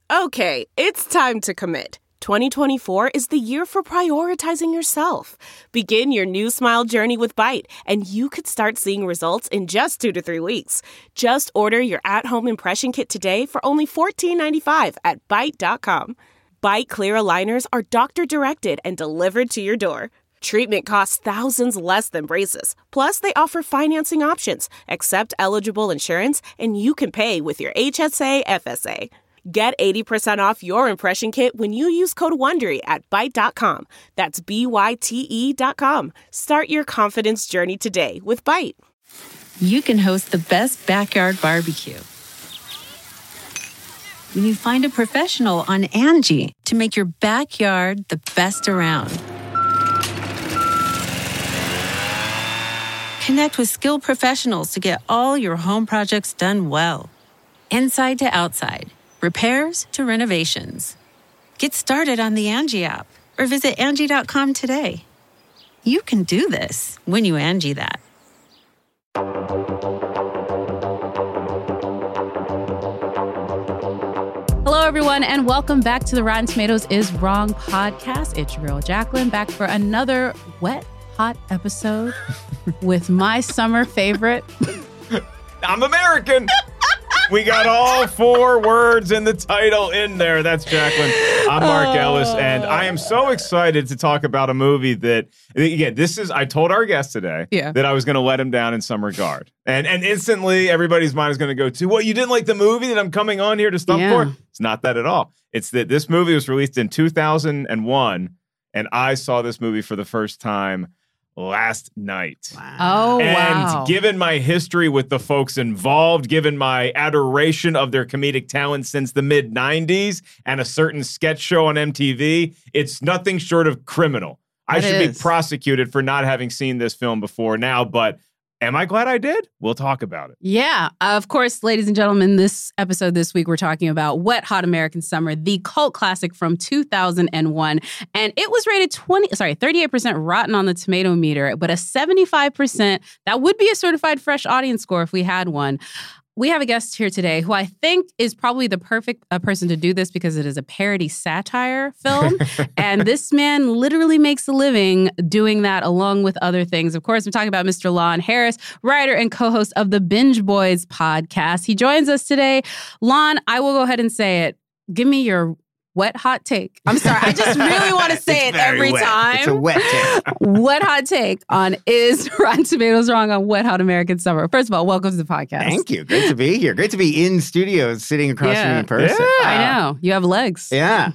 Okay, it's time to commit. 2024 is the year for prioritizing yourself. Begin your new smile journey with Byte, and you could start seeing results in just 2 to 3 weeks. Just order your at-home impression kit today for only $14.95 at Byte.com. Byte Clear aligners are doctor-directed and delivered to your door. Treatment costs thousands less than braces. Plus, they offer financing options, accept eligible insurance, and you can pay with your HSA FSA. Get 80% off your impression kit when you use code WONDERY at Byte.com. That's BYTE.com. Start your confidence journey today with Byte. You can host the best backyard barbecue when you find a professional on Angie to make your backyard the best around. Connect with skilled professionals to get all your home projects done well. Inside to outside. Repairs to renovations. Get started on the Angie app or visit Angie.com today. You can do this when you Angie that. Hello, everyone, and welcome back to the Rotten Tomatoes is Wrong podcast. It's your girl, Jacqueline, back for another wet, hot episode with my summer favorite. I'm American. We got all 4 words in the title in there. That's Jacqueline. I'm Mark Ellis, and I am so excited to talk about a movie that, again, I told our guest today that I was going to let him down in some regard. And instantly, everybody's mind is going to go to, what, you didn't like the movie that I'm coming on here to stump for? It's not that at all. It's that this movie was released in 2001, and I saw this movie for the first time last night. Wow. And given my history with the folks involved, given my adoration of their comedic talent since the mid-90s and a certain sketch show on MTV, it's nothing short of criminal. I should be prosecuted for not having seen this film before now, but am I glad I did? We'll talk about it. Yeah. Of course, ladies and gentlemen, this episode this week, we're talking about Wet Hot American Summer, the cult classic from 2001. And it was rated 38% rotten on the tomato meter, but a 75%, that would be a certified fresh audience score if we had one. We have a guest here today who I think is probably the perfect person to do this because it is a parody satire film. And this man literally makes a living doing that along with other things. Of course, I'm talking about Mr. Lon Harris, writer and co-host of the Binge Boys podcast. He joins us today. Lon, I will go ahead and say it. Give me your wet hot take. I'm sorry. I just really want to say it every time. It's a wet take. Wet hot take on is Rotten Tomatoes wrong on Wet Hot American Summer. First of all, welcome to the podcast. Thank you. Great to be here. Great to be in studio, sitting across from you in person. I know. You have legs. Yeah.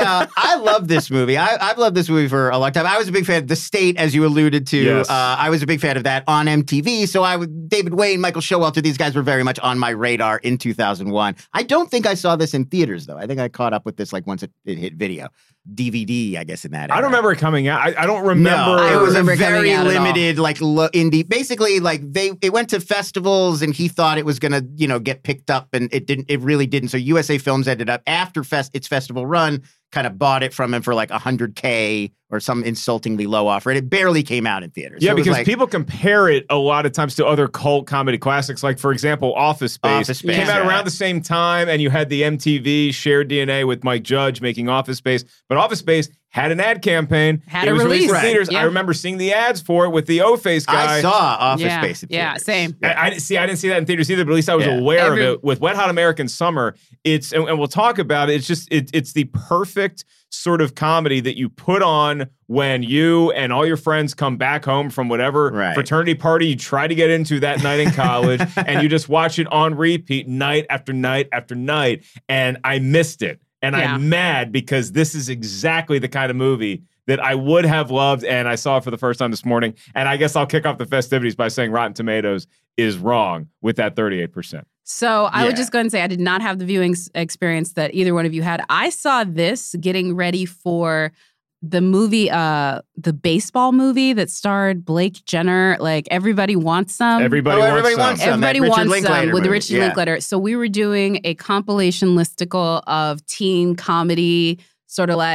I love this movie. I've loved this movie for a long time. I was a big fan of The State, as you alluded to. Yes. I was a big fan of that on MTV. So David Wayne, Michael Showalter, these guys were very much on my radar in 2001. I don't think I saw this in theaters, though. I think I caught up with this once it hit video. DVD, I guess, in that era. I don't remember it coming out. I don't remember. No, it was a remember very coming out limited, like indie. Basically, like it went to festivals, and he thought it was gonna, get picked up, and it didn't. It really didn't. So USA Films ended up after its festival run, kind of bought it from him for like $100K or some insultingly low offer, and it barely came out in theaters. Yeah, so because people compare it a lot of times to other cult comedy classics, like, for example, Office Space. Came out around the same time, and you had the MTV shared DNA with Mike Judge making Office Space, but Office Space had an ad campaign. Had it a was release. released in theaters. Yeah. I remember seeing the ads for it with the O-Face guy. I saw Office Space in theaters. Yeah, same. I didn't see that in theaters either, but at least I was aware of it. With Wet Hot American Summer, and we'll talk about it. It's the perfect sort of comedy that you put on when you and all your friends come back home from whatever fraternity party you try to get into that night in college, and you just watch it on repeat night after night after night. And I missed it. And I'm mad because this is exactly the kind of movie that I would have loved, and I saw it for the first time this morning. And I guess I'll kick off the festivities by saying Rotten Tomatoes is wrong with that 38%. So I would just go ahead and say I did not have the viewing experience that either one of you had. I saw this getting ready for the movie, the baseball movie that starred Blake Jenner, like Everybody Wants Some. Everybody wants some. Everybody Wants Some with Richard movie. Linklater. So we were doing a compilation listicle of teen comedy, sort of like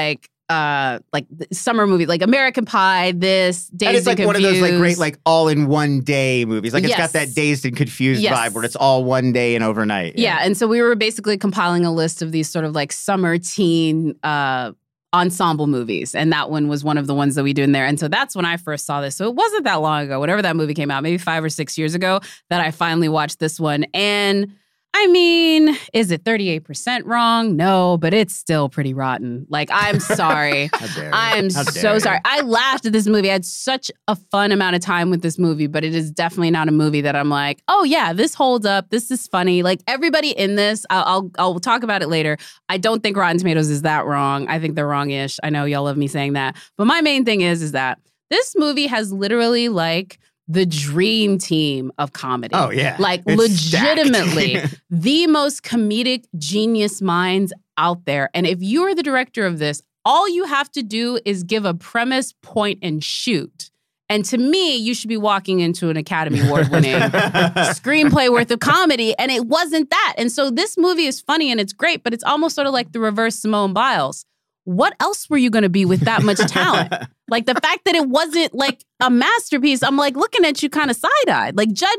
summer movies, like American Pie, this, Dazed and it's like and one of those like great, Confused. like all in one day movies. Like it's got Yes. that Dazed and Confused Yes. vibe where it's all one day and overnight. Yeah, and so we were basically compiling a list of these sort of like summer teen ensemble movies, and that one was one of the ones that we do in there. And so that's when I first saw this. So it wasn't that long ago, whenever that movie came out, maybe 5 or 6 years ago, that I finally watched this one. And I mean, is it 38% wrong? No, but it's still pretty rotten. Like, I'm sorry. I'm so sorry. I laughed at this movie. I had such a fun amount of time with this movie, but it is definitely not a movie that I'm like, oh yeah, this holds up. This is funny. Like everybody in this, I'll talk about it later. I don't think Rotten Tomatoes is that wrong. I think they're wrong-ish. I know y'all love me saying that. But my main thing is that this movie has literally like the dream team of comedy. Oh, yeah. Like It's legitimately stacked. the most comedic genius minds out there. And if you're the director of this, all you have to do is give a premise, point, and shoot. And to me, you should be walking into an Academy Award-winning screenplay worth of comedy, and it wasn't that. And so this movie is funny and it's great, but it's almost sort of like the reverse Simone Biles. What else were you going to be with that much talent? Like the fact that it wasn't like a masterpiece, I'm like looking at you kind of side-eyed. Like Judd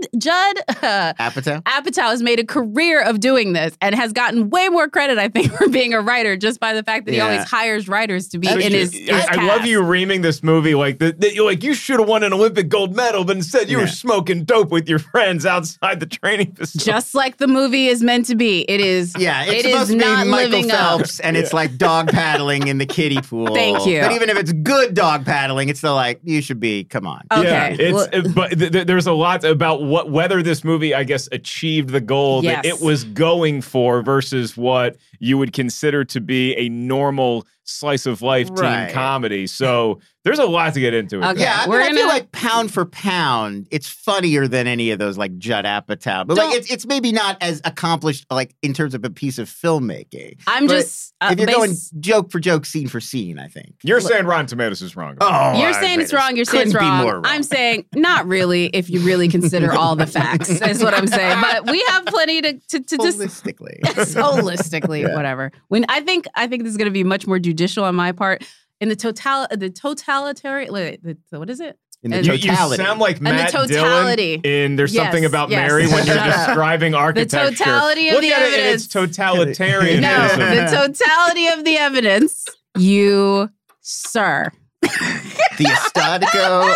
Apatow has made a career of doing this and has gotten way more credit, I think, for being a writer just by the fact that he always hires writers to be in his cast. I love you reaming this movie like that. You're like, you should have won an Olympic gold medal, but instead you were smoking dope with your friends outside the training facility. Just like the movie is meant to be. It is. Yeah, it's it is supposed to not be Michael living Phelps, and it's like dog paddling in the kiddie pool. Thank you. But even if it's good dog paddling, it's still like, you should be, come on. Okay. Yeah, but there's a lot about whether this movie, I guess, achieved the goal that it was going for versus what you would consider to be a normal slice of life teen comedy. So there's a lot to get into it. Okay. Yeah, I feel like pound for pound, it's funnier than any of those like Judd Apatow. But like it's maybe not as accomplished like in terms of a piece of filmmaking. I'm But just if you're going joke for joke, scene for scene, I think. You're saying Rotten Tomatoes is wrong. Oh, you're saying it's wrong. You're saying it's couldn't be wrong. more wrong. I'm saying not really. If you really consider all the facts, is what I'm saying. But we have plenty to holistically, holistically, whatever. When I think this is going to be much more judicial on my part. In the totalitarian, what is it? In the You totality. sound like Matt totality. Dillon in There's Something About Yes. Mary when you're describing architecture. totality of Look the at evidence. it in its totalitarianism. No, the totality of the evidence, you, sir. The Estatico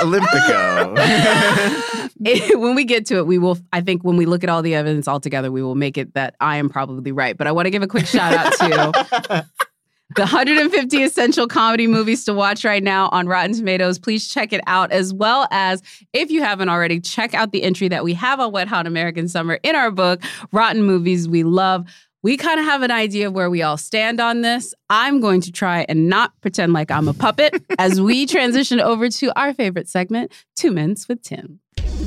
Olympico. When we get to it, we will, I think when we look at all the evidence all together, we will make it that I am probably right. But I want to give a quick shout out to the 150 essential comedy movies to watch right now on Rotten Tomatoes. Please check it out, as well as, if you haven't already, check out the entry that we have on Wet Hot American Summer in our book, Rotten Movies We Love. We kind of have an idea of where we all stand on this. I'm going to try and not pretend like I'm a puppet as we transition over to our favorite segment, 2 Minutes with Tim.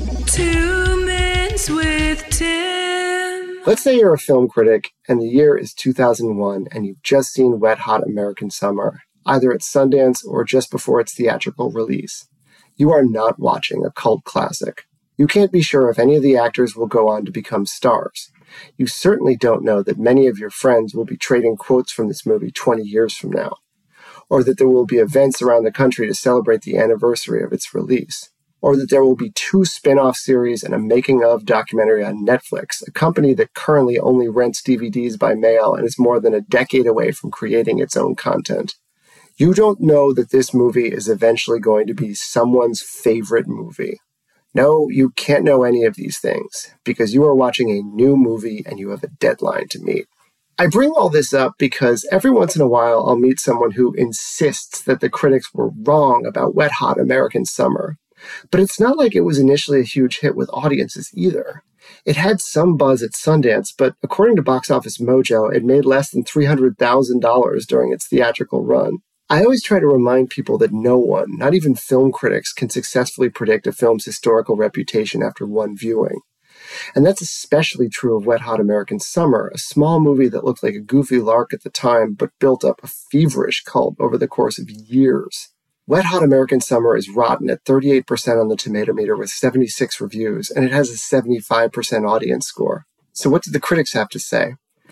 2 Minutes with Tim. Let's say you're a film critic and the year is 2001 and you've just seen Wet Hot American Summer, either at Sundance or just before its theatrical release. You are not watching a cult classic. You can't be sure if any of the actors will go on to become stars. You certainly don't know that many of your friends will be trading quotes from this movie 20 years from now, or that there will be events around the country to celebrate the anniversary of its release, or that there will be 2 spin-off series and a making-of documentary on Netflix, a company that currently only rents DVDs by mail and is more than a decade away from creating its own content. You don't know that this movie is eventually going to be someone's favorite movie. No, you can't know any of these things, because you are watching a new movie and you have a deadline to meet. I bring all this up because every once in a while I'll meet someone who insists that the critics were wrong about Wet Hot American Summer. But it's not like it was initially a huge hit with audiences either. It had some buzz at Sundance, but according to Box Office Mojo, it made less than $300,000 during its theatrical run. I always try to remind people that no one, not even film critics, can successfully predict a film's historical reputation after one viewing. And that's especially true of Wet Hot American Summer, a small movie that looked like a goofy lark at the time, but built up a feverish cult over the course of years. Wet Hot American Summer is rotten at 38% on the Tomato Meter with 76 reviews, and it has a 75% audience score. So what did the critics have to say?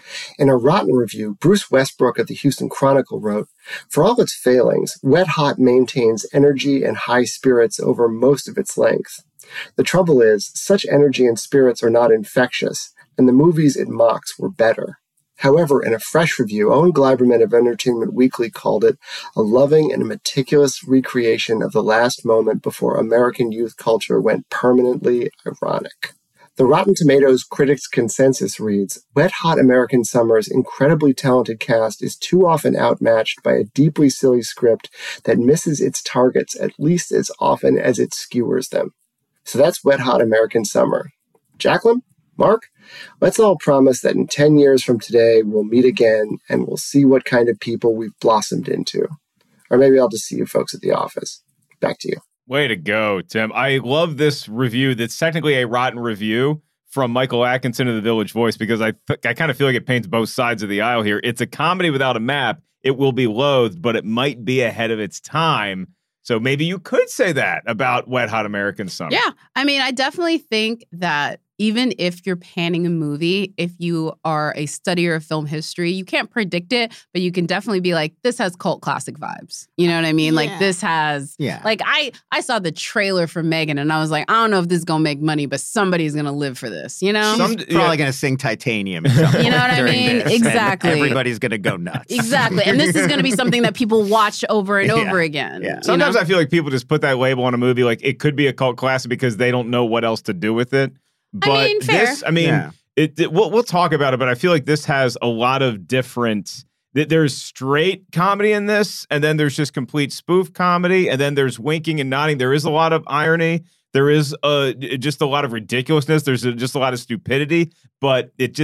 In a rotten review, Bruce Westbrook of the Houston Chronicle wrote, "For all its failings, Wet Hot maintains energy and high spirits over most of its length. The trouble is, such energy and spirits are not infectious, and the movies it mocks were better." However, in a fresh review, Owen Gleiberman of Entertainment Weekly called it a loving and meticulous recreation of the last moment before American youth culture went permanently ironic. The Rotten Tomatoes critics' consensus reads, "Wet Hot American Summer's incredibly talented cast is too often outmatched by a deeply silly script that misses its targets at least as often as it skewers them." So that's Wet Hot American Summer. Jacqueline? Mark? Let's all promise that in 10 years from today, we'll meet again and we'll see what kind of people we've blossomed into. Or maybe I'll just see you folks at the office. Back to you. Way to go, Tim. I love this review that's technically a rotten review from Michael Atkinson of The Village Voice, because I kind of feel like it paints both sides of the aisle here. It's a comedy without a map. It will be loathed, but it might be ahead of its time. So maybe you could say that about Wet Hot American Summer. Yeah. I mean, I definitely think that even if you're panning a movie, if you are a studier of film history, you can't predict it, but you can definitely be like, this has cult classic vibes. You know what I mean? Yeah. Like this has, like I saw the trailer for Megan and I was like, I don't know if this is going to make money, but somebody's going to live for this, you know? She's probably going to sing Titanium at some point. You know what I mean? This, exactly. Everybody's going to go nuts. Exactly. And this is going to be something that people watch over and over again. Yeah. Sometimes I feel like people just put that label on a movie, like it could be a cult classic because they don't know what else to do with it. But I mean, fair. This, we'll talk about it, but I feel like this has a lot of different. There's straight comedy in this, and then there's just complete spoof comedy, and then there's winking and nodding. There is a lot of irony. There is just a lot of ridiculousness. There's just a lot of stupidity, but it's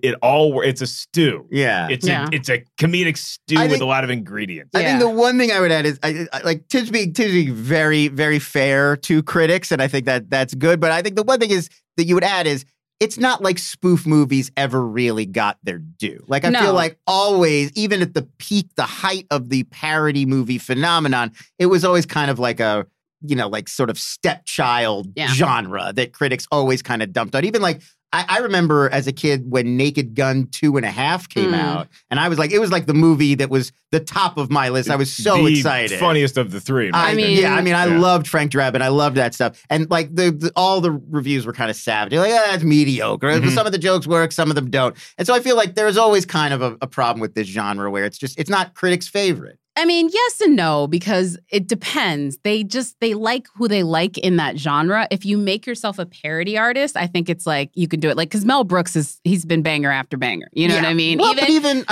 a stew. Yeah. It's a comedic stew with a lot of ingredients. I think the one thing I would add is I like Tim's being very, very fair to critics, and I think that's good. But I think the one thing is that you would add is it's not like spoof movies ever really got their due. Like I feel like always, even at the peak, the height of the parody movie phenomenon, it was always kind of like a, you know, like sort of stepchild genre that critics always kind of dumped on. Even like, I remember as a kid when Naked Gun 2.5 came out, and I was like, it was like the movie that was the top of my list. I was so excited. The funniest of the three. I loved Frank Drebin. I loved that stuff. And like all the reviews were kind of savage. They're like, that's mediocre. Mm-hmm. Some of the jokes work, some of them don't. And so I feel like there's always kind of a problem with this genre where it's not critics' favorite. I mean, yes and no, because it depends. They like who they like in that genre. If you make yourself a parody artist, I think it's like you could do it. Like, because Mel Brooks he's been banger after banger. You know what I mean? Well, by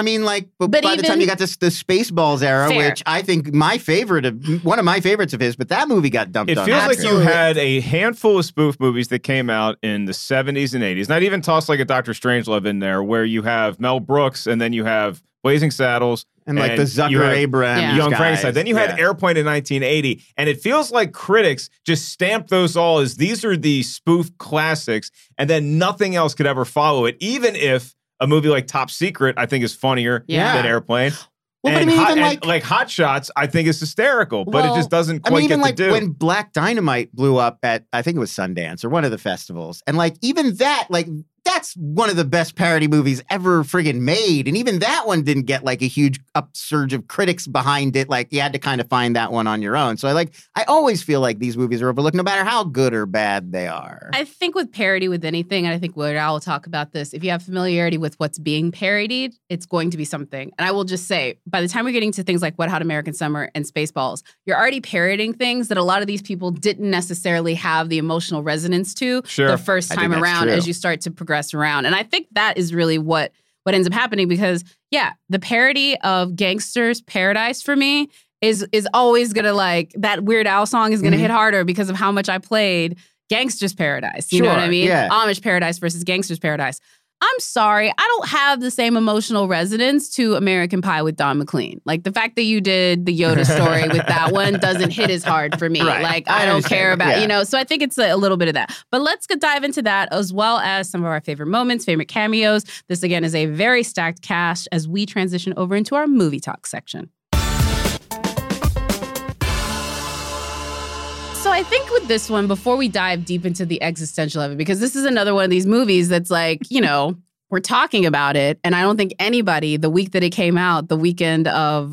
the time you got to the Spaceballs era, which I think one of my favorites of his, but that movie got dumped on. It feels like you had a handful of spoof movies that came out in the 70s and 80s. Not even toss like a Dr. Strangelove in there, where you have Mel Brooks and then you have Blazing Saddles. And like the Zucker Abrahams Young guys. Frankenstein. Then you had Airplane in 1980. And it feels like critics just stamped those all as these are the spoof classics. And then nothing else could ever follow it. Even if a movie like Top Secret, I think, is funnier than Airplane. Well, and but I mean, like Hot Shots, I think is hysterical, but it just doesn't quite get the due. When Black Dynamite blew up at, I think it was Sundance or one of the festivals. And like, even that, like, that's one of the best parody movies ever friggin' made. And even that one didn't get like a huge upsurge of critics behind it. Like you had to kind of find that one on your own. So I always feel like these movies are overlooked no matter how good or bad they are. I think with parody with anything, and I think Weird Al will talk about this, if you have familiarity with what's being parodied, it's going to be something. And I will just say, by the time we're getting to things like Wet Hot American Summer and Spaceballs, you're already parodying things that a lot of these people didn't necessarily have the emotional resonance to the first time around as you start to progress around. And I think that is really what ends up happening because, the parody of Gangster's Paradise for me is always going to like, that Weird Al song is going to hit harder because of how much I played Gangster's Paradise. You know what I mean? Yeah. Amish Paradise versus Gangster's Paradise. I'm sorry, I don't have the same emotional resonance to American Pie with Don McLean. Like the fact that you did the Yoda story with that one doesn't hit as hard for me. Right. Like I don't care about, so I think it's a little bit of that. But let's dive into that as well as some of our favorite moments, favorite cameos. This again is a very stacked cast as we transition over into our movie talk section. So I think with this one, before we dive deep into the existential of it, because this is another one of these movies that's like, we're talking about it, and I don't think anybody, the week that it came out, the weekend of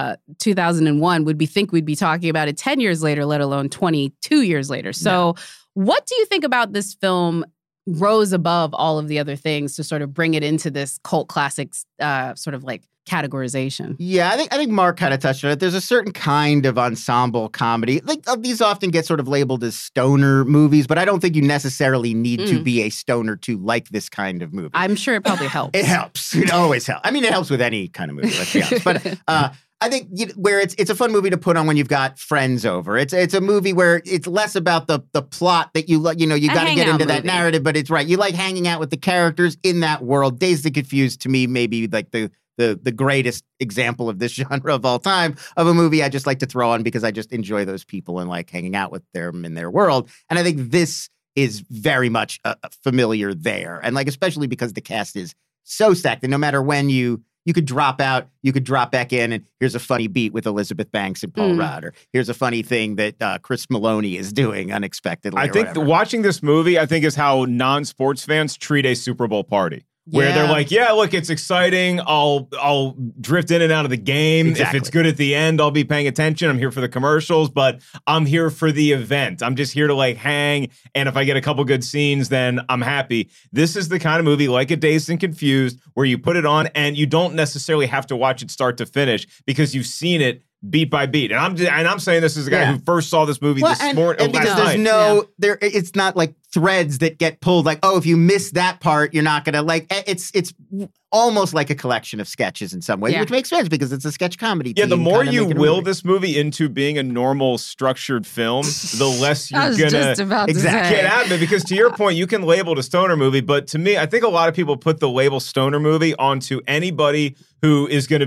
2001, we'd be talking about it 10 years later, let alone 22 years later. So what do you think about this film rose above all of the other things to sort of bring it into this cult classics sort of like categorization? Yeah, I think Mark kind of touched on it. There's a certain kind of ensemble comedy. Like these often get sort of labeled as stoner movies, but I don't think you necessarily need to be a stoner to like this kind of movie. I'm sure it probably helps. It helps. It always helps. I mean, it helps with any kind of movie, let's be honest. But I think where it's a fun movie to put on when you've got friends over. It's a movie where it's less about the plot that you got to get into that narrative, but it's right. You like hanging out with the characters in that world. Dazed and Confused to me maybe like the greatest example of this genre of all time of a movie I just like to throw on because I just enjoy those people and like hanging out with them in their world. And I think this is very much familiar there. And like, especially because the cast is so stacked and no matter when you could drop out, you could drop back in, and here's a funny beat with Elizabeth Banks and Paul Rudd, or here's a funny thing that Chris Maloney is doing unexpectedly. I think watching this movie, I think is how non-sports fans treat a Super Bowl party. Where they're like, yeah, look, it's exciting. I'll drift in and out of the game. Exactly. If it's good at the end, I'll be paying attention. I'm here for the commercials, but I'm here for the event. I'm just here to like hang. And if I get a couple good scenes, then I'm happy. This is the kind of movie like a Dazed and Confused where you put it on and you don't necessarily have to watch it start to finish because you've seen it beat by beat. And I'm saying this as a guy who first saw this movie this morning. And because there's it's not like threads that get pulled like, oh, if you miss that part, you're not going to like, it's almost like a collection of sketches in some ways, which makes sense because it's a sketch comedy. Yeah, the more you will this movie into being a normal structured film, the less you're going to get out of it. Because to your point, you can label it a stoner movie, but to me, I think a lot of people put the label stoner movie onto anybody who is going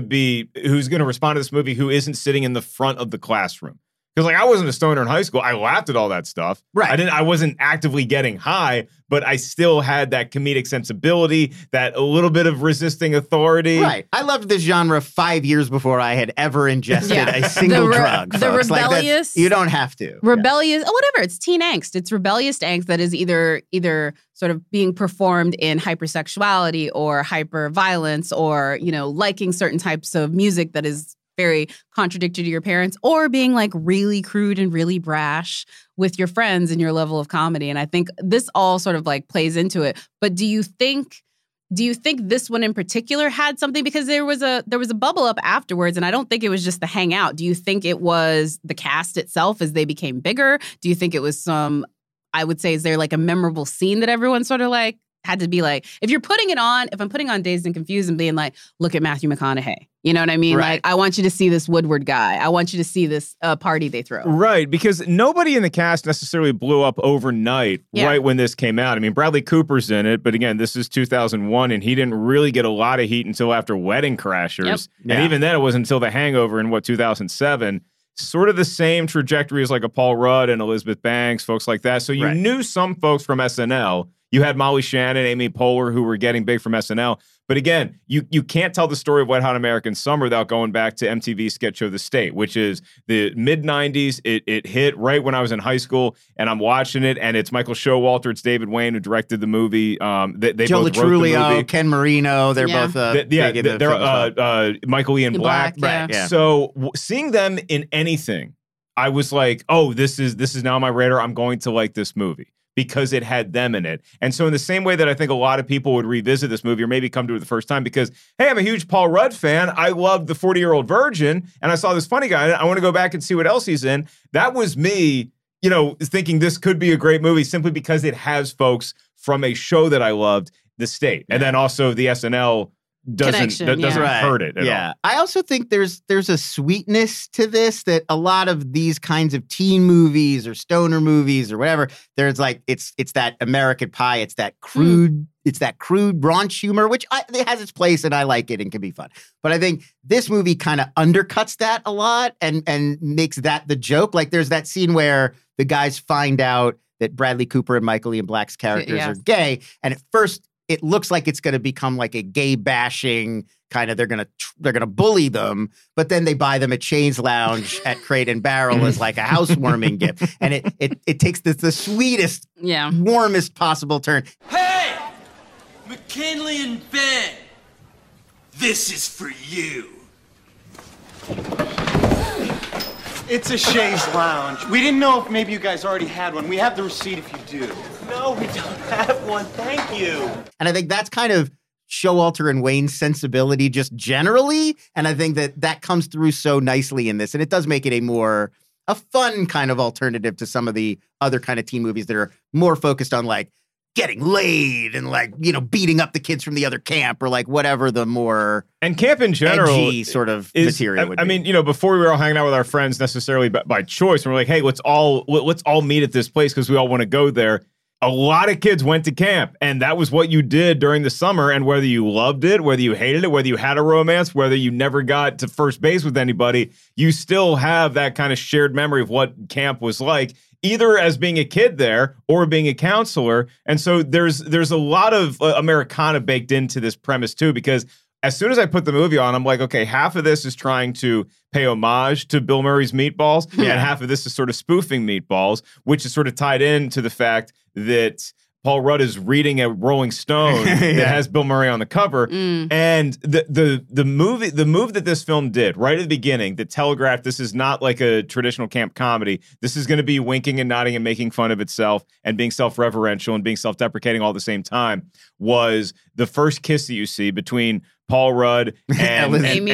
to respond to this movie who isn't sitting in the front of the classroom. Because like I wasn't a stoner in high school. I laughed at all that stuff. Right. I wasn't actively getting high, but I still had that comedic sensibility, that a little bit of resisting authority. Right. I loved this genre 5 years before I had ever ingested a single drug. The rebellious. Like you don't have to. Rebellious. Oh, whatever. It's teen angst. It's rebellious angst that is either sort of being performed in hypersexuality or hyperviolence or, liking certain types of music that is very contradictory to your parents, or being like really crude and really brash with your friends and your level of comedy. And I think this all sort of like plays into it. But do you think this one in particular had something? Because there was a bubble up afterwards, and I don't think it was just the hangout. Do you think it was the cast itself as they became bigger? Do you think it was I would say, is there like a memorable scene that everyone sort of like had to be like, if I'm putting on Dazed and Confused and being like, look at Matthew McConaughey. You know what I mean? Right. Like, I want you to see this Woodward guy. I want you to see this party they throw. Right, because nobody in the cast necessarily blew up overnight right when this came out. I mean, Bradley Cooper's in it, but again, this is 2001, and he didn't really get a lot of heat until after Wedding Crashers. Yep. And even then, it wasn't until The Hangover in, 2007. Sort of the same trajectory as like a Paul Rudd and Elizabeth Banks, folks like that. So you knew some folks from SNL. You had Molly Shannon, Amy Poehler, who were getting big from SNL. But again, you can't tell the story of Wet Hot American Summer without going back to MTV's Sketch Show The State, which is the mid-'90s. It hit right when I was in high school, and I'm watching it, and it's Michael Showalter, it's David Wayne who directed the movie. They Joe both wrote the movie. Ken Marino, they're both big in the film. Michael Ian Black. Right. Yeah. So seeing them in anything, I was like, oh, this is now on my radar. I'm going to like this movie, because it had them in it. And so in the same way that I think a lot of people would revisit this movie or maybe come to it the first time because, hey, I'm a huge Paul Rudd fan. I loved The 40-Year-Old Virgin, and I saw this funny guy. I want to go back and see what else he's in. That was me, thinking this could be a great movie simply because it has folks from a show that I loved, The State. And then also the SNL doesn't hurt it at all. I also think there's a sweetness to this that a lot of these kinds of teen movies or stoner movies or whatever, there's like it's that American Pie, it's that crude raunch humor, which it has its place and I like it and can be fun. But I think this movie kind of undercuts that a lot and makes that the joke. Like there's that scene where the guys find out that Bradley Cooper and Michael Ian Black's characters are gay, and at first it looks like it's going to become like a gay bashing kind of, they're going to bully them, but then they buy them a Chains Lounge at Crate and Barrel as like a housewarming gift. And it takes the sweetest, warmest possible turn. Hey, Kenley and Ben, this is for you. It's a chaise lounge. We didn't know if maybe you guys already had one. We have the receipt if you do. No, we don't have one. Thank you. And I think that's kind of Showalter and Wayne's sensibility just generally. And I think that comes through so nicely in this. And it does make it a fun kind of alternative to some of the other kind of teen movies that are more focused on like getting laid and like, beating up the kids from the other camp or like whatever the more and camp in general edgy sort of material would be. I mean, before we were all hanging out with our friends necessarily by choice, and we're like, hey, let's all meet at this place because we all want to go there. A lot of kids went to camp, and that was what you did during the summer. And whether you loved it, whether you hated it, whether you had a romance, whether you never got to first base with anybody, you still have that kind of shared memory of what camp was like, either as being a kid there or being a counselor. And so there's a lot of Americana baked into this premise too, because as soon as I put the movie on, I'm like, okay, half of this is trying to pay homage to Bill Murray's Meatballs, and half of this is sort of spoofing Meatballs, which is sort of tied into the fact that Paul Rudd is reading a Rolling Stone that has Bill Murray on the cover. And the move that this film did right at the beginning that telegraphed this is not like a traditional camp comedy. This is going to be winking and nodding and making fun of itself and being self-referential and being self-deprecating all at the same time was the first kiss that you see between Paul Rudd and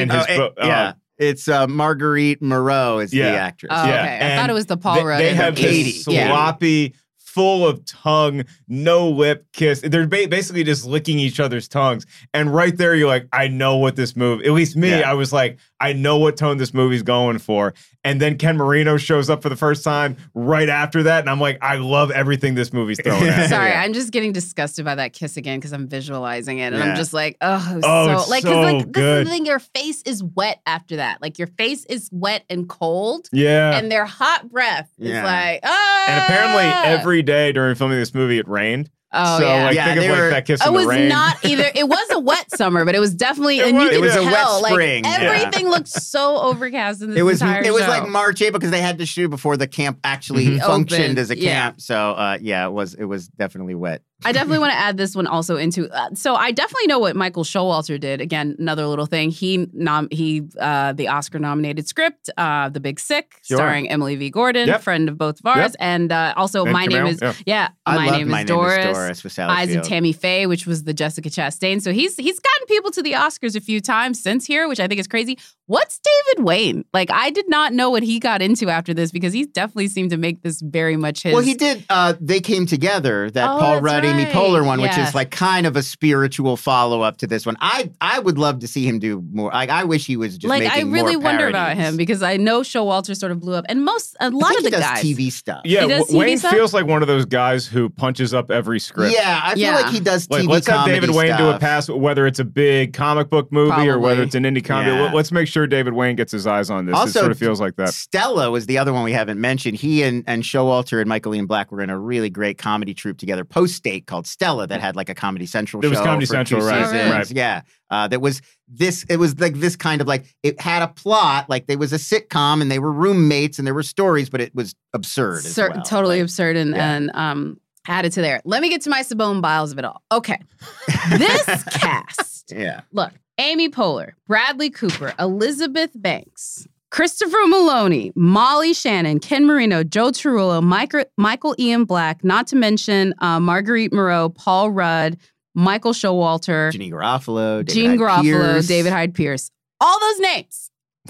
his it's Marguerite Moreau is the actress. Oh, okay. I thought it was the Paul Rudd. They have Katie. this sloppy, full of tongue, no lip kiss. They're basically just licking each other's tongues. And right there, you're like, I know what this movie, at least me, I was like, I know what tone this movie's going for. And then Ken Marino shows up for the first time right after that. And I'm like, I love everything this movie's throwing at. Sorry, I'm just getting disgusted by that kiss again because I'm visualizing it. And I'm just like, it's so good. This is the thing, your face is wet after that. Like your face is wet and cold. Yeah. And their hot breath is like, oh. And apparently every day during filming this movie, it rained. Oh, so, yeah. Think of that kiss in the rain. It was not either. It was a wet summer, but it was definitely, and you could tell, a wet spring. Like, everything looked so overcast in this entire show. It was like March, April, because they had to shoot before the camp actually functioned as a camp. So, it was definitely wet. I definitely want to add this one also into. So I definitely know what Michael Showalter did. Again, another little thing. He the Oscar-nominated script, The Big Sick, starring Emily V. Gordon, friend of both of ours, and also My Name Is Doris with Sally Eyes Field. of Tammy Faye, which was the Jessica Chastain. So he's gotten people to the Oscars a few times since here, which I think is crazy. What's David Wayne? Like, I did not know what he got into after this because he definitely seemed to make this very much his. Well, he did. They Came Together, that Paul Rudd, Amy Poehler one, which is like kind of a spiritual follow-up to this one. I would love to see him do more. I wish he was just like, making I really more wonder parodies. about him because I know Showalter sort of blew up, and a lot of the does guys TV stuff. Yeah, Wayne feels like one of those guys who punches up every script. Yeah, I feel like he does TV let's have comedy David Wayne stuff. do a pass, whether it's a big comic book movie or whether it's an indie comedy. Yeah. Let's make sure David Wayne gets his eyes on this. Also, it sort of feels like that. Stella was the other one we haven't mentioned. He and Showalter and Michael Ian Black were in a really great comedy troupe together post-State called Stella that had like a Comedy Central show. It was Comedy for Central, 2 right? seasons. Right. Yeah. It was like this kind of like, it had a plot, like there was a sitcom and they were roommates and there were stories, but it was absurd as well. Totally absurd and added to there. Let me get to my Simone Biles of it all. Okay. This cast. Yeah. Look, Amy Poehler, Bradley Cooper, Elizabeth Banks, Christopher Maloney, Molly Shannon, Ken Marino, Joe Cirulo, Michael Ian Black, not to mention Marguerite Moreau, Paul Rudd, Michael Showalter, Jean Garofalo, David Hyde Pierce. All those names.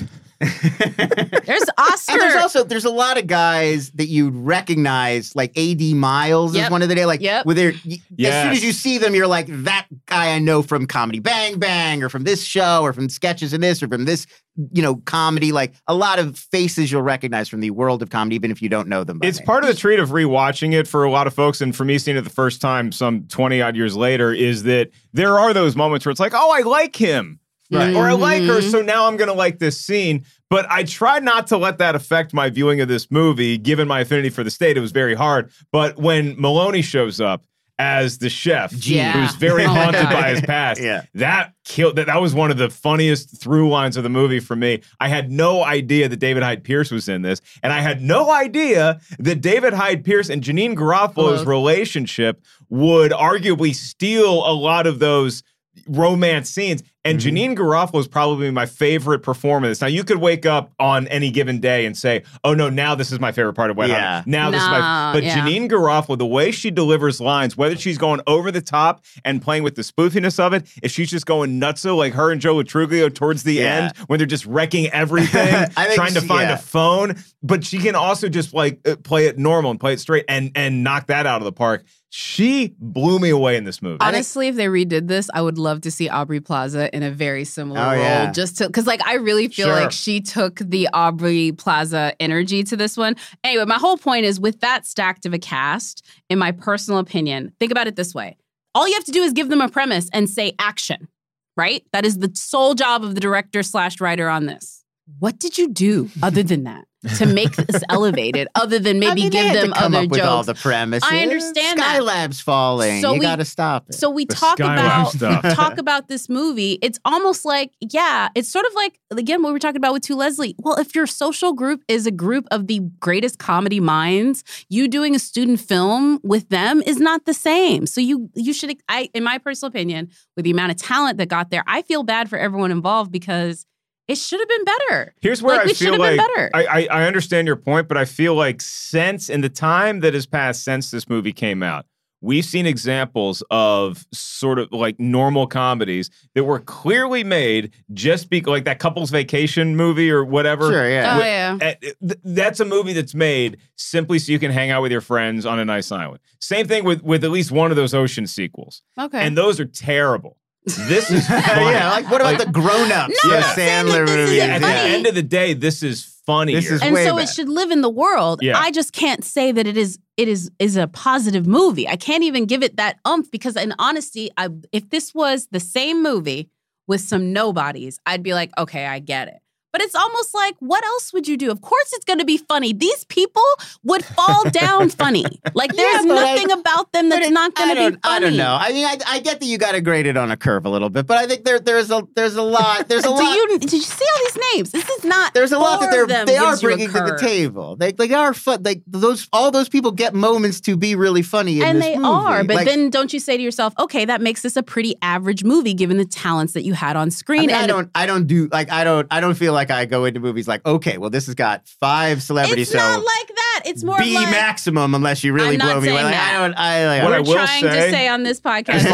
There's Oscar. And there's a lot of guys that you'd recognize, like A.D. Miles is one of the day. Like, as soon as you see them, you're like, that guy I know from Comedy Bang Bang or from this show or from sketches in this or from this, comedy. Like a lot of faces you'll recognize from the world of comedy, even if you don't know them. It's part of the treat of rewatching it for a lot of folks. And for me, seeing it the first time, some 20 odd years later, is that there are those moments where it's like, oh, I like him. Right. Or I like her, so now I'm going to like this scene. But I try not to let that affect my viewing of this movie. Given my affinity for the State, it was very hard. But when Maloney shows up as the chef, Yeah. who's very haunted by his past. Yeah. That killed. That was one of the funniest through lines of the movie for me. I had no idea that David Hyde Pierce was in this, and I had no idea that David Hyde Pierce and Janeane Garofalo's relationship would arguably steal a lot of those romance scenes. And Janeane Garofalo is probably my favorite performance. Now, you could wake up on any given day and say, oh, no, now this is my favorite part of Wet Hot. Now this is my... But Janeane Garofalo, the way she delivers lines, whether she's going over the top and playing with the spoofiness of it, if she's just going nutso like her and Joe Latruglio towards the end when they're just wrecking everything, trying to find a phone. But she can also just like play it normal and play it straight and knock that out of the park. She blew me away in this movie. Honestly, if they redid this, I would love to see Aubrey Plaza in a very similar role. Just to, because like I really feel like she took the Aubrey Plaza energy to this one. Anyway, my whole point is with that stacked of a cast, in my personal opinion, think about it this way. All you have to do is give them a premise and say action, right? That is the sole job of the director/writer on this. What did you do other than that to make this elevated, other than maybe give them other jokes? With all the premises. I understand Skylab's falling. So you got to stop it. So we talk about this movie. It's almost like, it's sort of like, again, what we were talking about with To Leslie. Well, if your social group is a group of the greatest comedy minds, you doing a student film with them is not the same. So you should, in my personal opinion, with the amount of talent that got there, I feel bad for everyone involved because it should have been better. Here's where I feel like I understand your point, but I feel like since in the time that has passed since this movie came out, we've seen examples of sort of like normal comedies that were clearly made just like that Couples Vacation movie or whatever. Sure, yeah. Oh, yeah. That's a movie that's made simply so you can hang out with your friends on a nice island. Same thing with at least one of those Ocean sequels. Okay. And those are terrible. This is funny. What about the grown-ups? No, Sandler movies. At the end of the day, this is funnier. And so it should live in the world. Yeah. I just can't say that it is a positive movie. I can't even give it that oomph because in honesty, if this was the same movie with some nobodies, I'd be like, okay, I get it. But it's almost like, what else would you do? Of course it's going to be funny. These people would fall down funny. Like, there's nothing about them that's not going to be funny. I don't know. I mean, I get that you got to grade it on a curve a little bit, but I think there's a lot. There's a lot. Did you see all these names? This is not. There's a lot that they are bringing to the curve. table. They are fun. Like all those people get moments to be really funny in this movie. And they are. But then don't you say to yourself, okay, that makes this a pretty average movie given the talents that you had on screen. I don't feel like I go into movies like, okay, well, this has got 5 celebrities. It's not like that. It's more B like maximum unless you really blow me away. We're trying to say on this podcast, as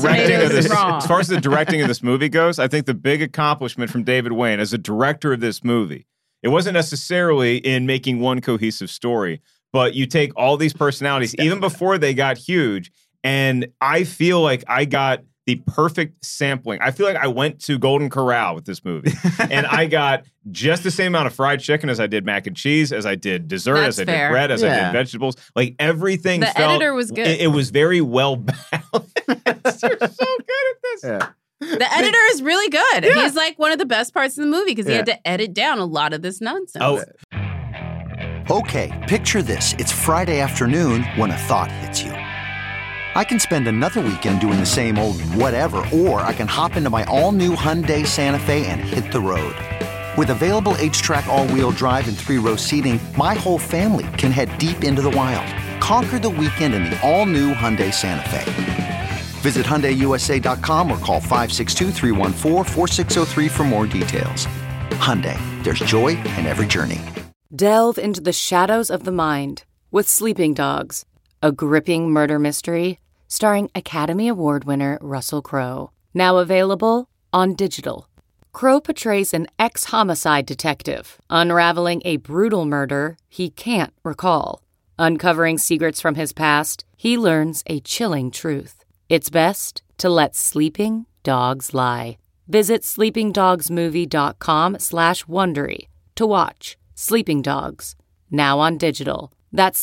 far as the directing of this movie goes, I think the big accomplishment from David Wain as a director of this movie, it wasn't necessarily in making one cohesive story, but you take all these personalities, even before they got huge, and I feel like I got the perfect sampling. I feel like I went to Golden Corral with this movie, and I got just the same amount of fried chicken as I did mac and cheese, as I did dessert, as I did bread, as I did vegetables. Like everything The editor was good. It was very well balanced. You're so good at this. Yeah. The editor is really good. Yeah. He's like one of the best parts of the movie because he had to edit down a lot of this nonsense. Oh. Okay, picture this. It's Friday afternoon when a thought hits you. I can spend another weekend doing the same old whatever, or I can hop into my all-new Hyundai Santa Fe and hit the road. With available H-Track all-wheel drive and 3-row seating, my whole family can head deep into the wild. Conquer the weekend in the all-new Hyundai Santa Fe. Visit HyundaiUSA.com or call 562-314-4603 for more details. Hyundai, there's joy in every journey. Delve into the shadows of the mind with Sleeping Dogs, a gripping murder mystery starring Academy Award winner Russell Crowe. Now available on digital. Crowe portrays an ex-homicide detective unraveling a brutal murder he can't recall. Uncovering secrets from his past, he learns a chilling truth. It's best to let sleeping dogs lie. Visit sleepingdogsmovie.com/Wondery to watch Sleeping Dogs, now on digital. That's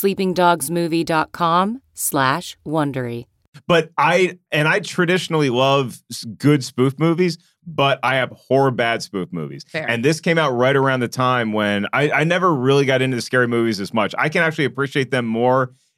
sleepingdogsmovie.com/Wondery. But I traditionally love good spoof movies, but I abhor bad spoof movies. Fair. And this came out right around the time when I never really got into the scary movies as much. I can actually appreciate them more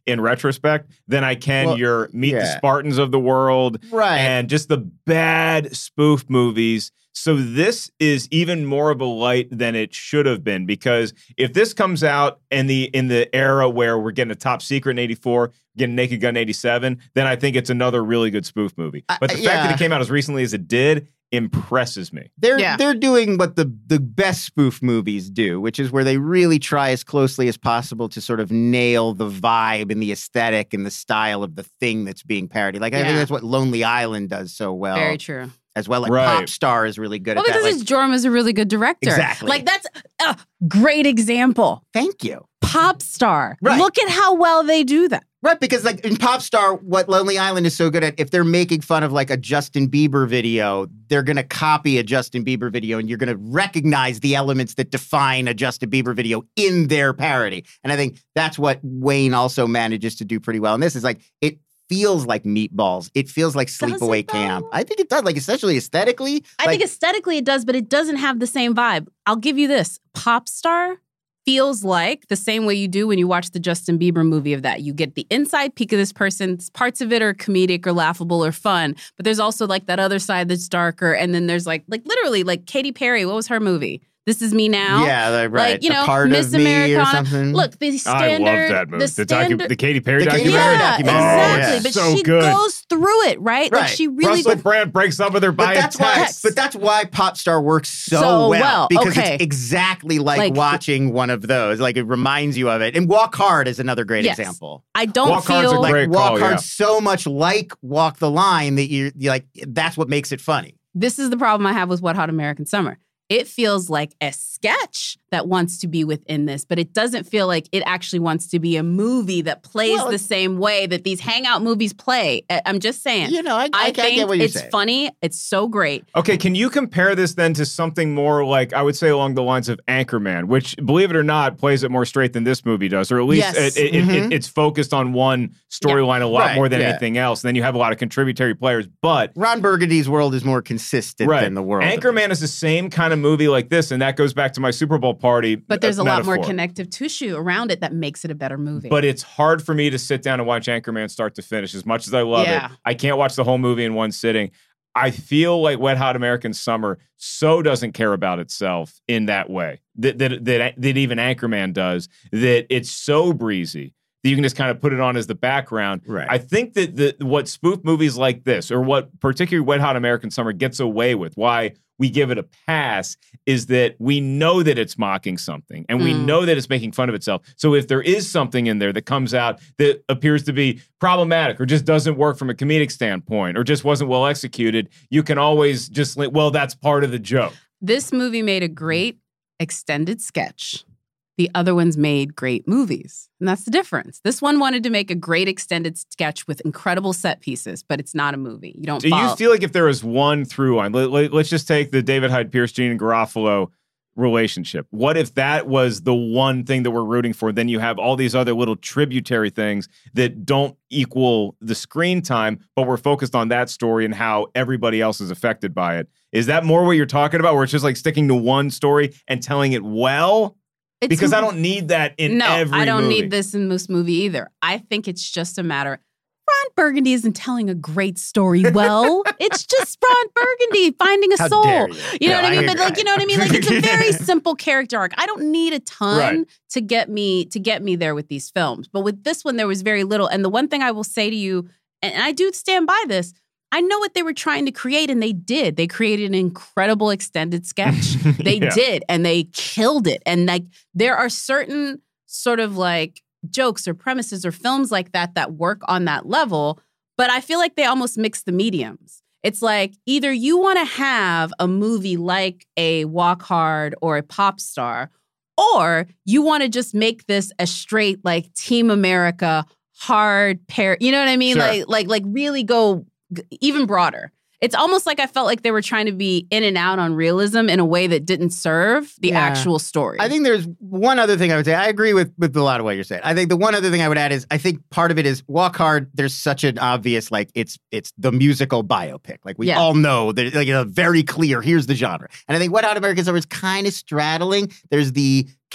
in retrospect than I can your Meet the Spartans of the world and just the bad spoof movies. So this is even more of a light than it should have been, because if this comes out in the era where we're getting a Top Secret in 84, getting Naked Gun in 87, then I think it's another really good spoof movie. But the fact that it came out as recently as it did impresses me. They're doing what the best spoof movies do, which is where they really try as closely as possible to sort of nail the vibe and the aesthetic and the style of the thing that's being parodied. Like I think that's what Lonely Island does so well. Very true. As well, like Pop Star is really good at that. Well, because Jorma's a really good director. Exactly. Like that's a great example. Thank you. Pop Star. Right. Look at how well they do that. Right, because like in Pop Star, what Lonely Island is so good at, if they're making fun of like a Justin Bieber video, they're going to copy a Justin Bieber video and you're going to recognize the elements that define a Justin Bieber video in their parody. And I think that's what Wayne also manages to do pretty well. And this is like, it feels like Meatballs. It feels like Sleepaway Camp. I think it does, like essentially aesthetically. I think aesthetically it does, but it doesn't have the same vibe. I'll give you this. Pop Star feels like the same way you do when you watch the Justin Bieber movie of that. You get the inside peek of this person. Parts of it are comedic or laughable or fun, but there's also like that other side that's darker. And then there's like literally like Katy Perry. What was her movie? This Is Me Now. Yeah, right. Like, you know, Part Miss of Me Americana. or something. Look, the standard. I love that movie. The Katy Perry documentary. Yeah, exactly. Oh, but so she good. goes through it, right? Like she really. Russell Brand breaks up with her by a text. But that's why Pop Star works so well. Because it's exactly like watching one of those. Like it reminds you of it. And Walk Hard is another great example. I don't feel Hard's a great Walk Hard's so much like Walk the Line that you're like, that's what makes it funny. This is the problem I have with Wet Hot American Summer. It feels like a sketch that wants to be within this, but it doesn't feel like it actually wants to be a movie that plays the same way that these hangout movies play. I'm just saying. You know, I think get what you're it's saying. funny. It's so great. Okay, can you compare this then to something more like, I would say along the lines of Anchorman, which, believe it or not, plays it more straight than this movie does, or at least it's focused on one storyline a lot more than anything else. And then you have a lot of contributory players, but Ron Burgundy's world is more consistent than the world. Anchorman is the same kind of movie like this, and that goes back to my Super Bowl party. But there's a lot more connective tissue around it that makes it a better movie. But it's hard for me to sit down and watch Anchorman start to finish. As much as I love it, I can't watch the whole movie in one sitting. I feel like Wet Hot American Summer so doesn't care about itself in that way that even Anchorman does, that it's so breezy that you can just kind of put it on as the background. Right. I think that what spoof movies like this, or what particularly Wet Hot American Summer gets away with, why we give it a pass, is that we know that it's mocking something and we know that it's making fun of itself. So if there is something in there that comes out that appears to be problematic or just doesn't work from a comedic standpoint or just wasn't well executed, you can always just like, well, that's part of the joke. This movie made a great extended sketch. The other ones made great movies. And that's the difference. This one wanted to make a great extended sketch with incredible set pieces, but it's not a movie. You don't Do you feel like if there was one through line, let's just take the David Hyde Pierce, Jean Garofalo relationship. What if that was the one thing that we're rooting for? Then you have all these other little tributary things that don't equal the screen time, but we're focused on that story and how everybody else is affected by it. Is that more what you're talking about, where it's just like sticking to one story and telling it well? Because I don't need that in every movie. No, I don't need this in this movie either. I think it's just a matter. Ron Burgundy isn't telling a great story well. It's just Ron Burgundy finding a soul. You know what I mean? But like, you know what I mean? Like, it's a very simple character arc. I don't need a ton to get me there with these films. But with this one, there was very little. And the one thing I will say to you, and I do stand by this, I know what they were trying to create, and they did. They created an incredible extended sketch. They did, and they killed it. And like, there are certain sort of like jokes or premises or films like that work on that level, but I feel like they almost mix the mediums. It's like either you want to have a movie like a Walk Hard or a Pop Star, or you want to just make this a straight like Team America hard pair. You know what I mean? Sure. Like really go even broader. It's almost like I felt like they were trying to be in and out on realism in a way that didn't serve the actual story. I think there's one other thing I would say. I agree with a lot of what you're saying. I think the one other thing I would add is I think part of it is Walk Hard. There's such an obvious, like, it's the musical biopic. Like, we all know that, like, very clear, here's the genre. And I think Wet Hot American Summer is kind of straddling. There's the